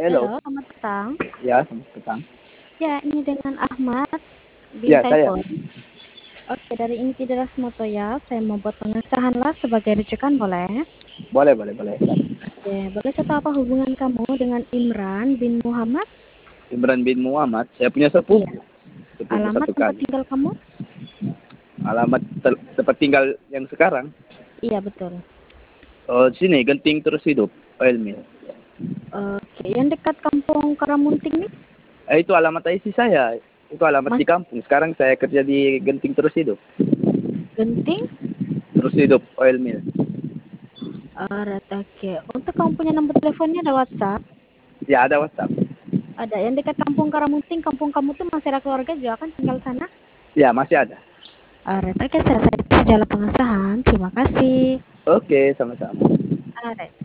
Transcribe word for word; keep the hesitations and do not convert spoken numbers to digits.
Halo, Halo, selamat petang. ya selamat petang. Ya, ini dengan Ahmad bin Ya saya, Saiful. Oke, dari Inti Deras Motoya, saya mau buat pengesahan lah sebagai rujukan, boleh? boleh boleh boleh. Oke, boleh saya tahu apa hubungan kamu dengan Imran bin Muhammad? Imran bin Muhammad, saya punya Iya. sepupu, sepupu Alamat satu tempat kali. tinggal kamu? Alamat tel- tempat tinggal yang sekarang, Iya, betul. oh sini Genting Terus Hidup, Oil Mill. Oke, yang dekat kampung Karamunting nih? Eh, itu alamat I C saya, itu alamat Mas di kampung. Sekarang saya kerja di Genting Terus Hidup, Genting? Terus Hidup Oil Mill. Alright, oke. Untuk kamu punya nomor teleponnya ada WhatsApp? Ya ada WhatsApp. Ada. Yang dekat kampung Karamunting, kampung kamu tuh masih ada keluarga juga kan tinggal sana? Ya masih ada. Alright, oke, selesai jalan pengesahan. Terima kasih. Oke, sama-sama. Alright.